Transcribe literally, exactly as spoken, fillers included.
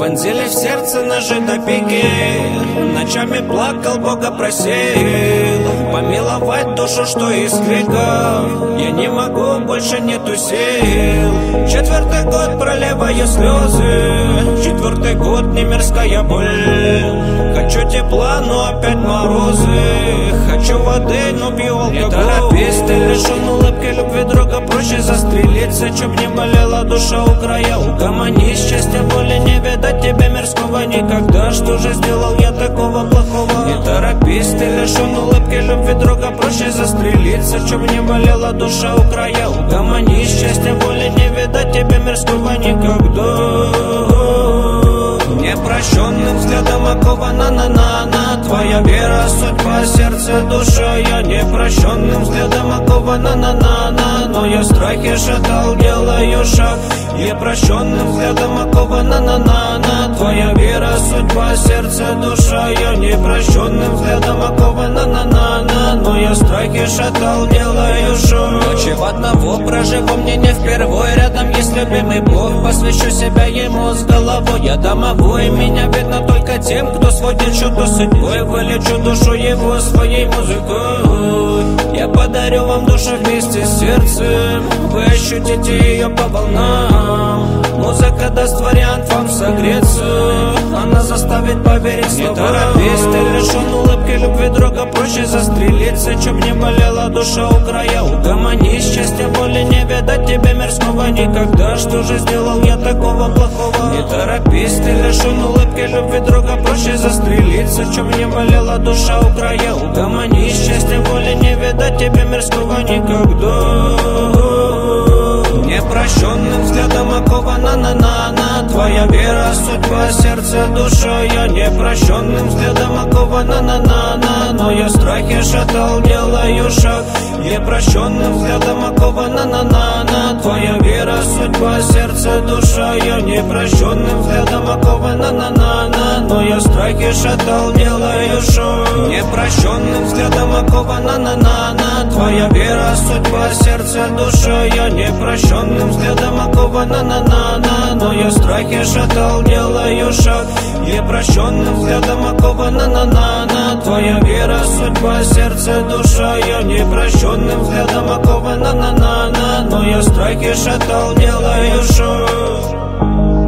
Вонзили в сердце ножи до пики. Ночами плакал, Бога просил помиловать душу, что из крика. Я не могу, больше нету сил. Четвертый год проливаю слезы. Четвертый год не мирская боль. Хочу тепла, но опять морозы. Хочу воды, но пью алкоголь. Не торопись, ты лишен улыбки любви друга. Проще застрелиться, чтоб не болела душа у края. Угомонись, счастья, боли не видать тебе мирского никогда. Что же сделал я такого плохого? Не торопись, ты лишен улыбки любви друга. Проще застрелиться, чтоб не болела душа у края. Угомонись, счастья, боли не видать тебе мирского никогда. Непрощенным взглядом окована на-на-на. Твоя вера, судьба, сердце, душа. Я непрощенным взглядом окована на-на-на. Но я страхи шатал, делаю шаг. Непрощенным взглядом окована на-на-на. Твоя вера, судьба, сердце, душа. Я непрощенным взглядом окована на-на-на. Но я страхи шатал, делаю шаг. Ночи в одного проживу мне не впервой. Рядом есть любимый Бог, посвящу себя ему с головой. Я домовой, меня видно только тем, кто сводит счеты с судьбой. Вылечу душу его своей музыкой. Я подарю вам душу вместе с сердцем. Вы ощутите ее по волнам. Музыка даст вариант вам согреться. Она заставит поверить словам. Не торопись, ты лишен улыбки любви друга. Проще застрелиться, чтоб не болела душа у края. Угомонись, счастья, боли не видать тебе мирского никогда. Что же сделал я такого плохого? Не торопись, ты лишен улыбки любви друга. Проще застрелиться, чтоб не болела душа у края. Угомонись, счастья, боли не видать тебе мирского никогда. Непрощенным взглядом окована на-на-на. Твоя вера, судьба, сердце, душа. Я непрощенным взглядом окована на-на-на. Но я страхи шатал, делаю шаг. Непрощенным взглядом окована на-на-на. Твоя вера, судьба, сердце, душа. Я непрощенным взглядом окована на-на-на. Но я страхи шатал, делаю шаг. Непрощенным взглядом окована на-на-на. Твоя вера, судьба, сердце, душа. Я непрощенным взглядом окована на-на-на. Но я страхи шатал, делаю шаг. Непрощенным взглядом окована на-на-на. Твоя вера, судьба, сердце, душа. Я непрощенным взглядом окована на-на-на. Но я страхи шатал, делаю шаг.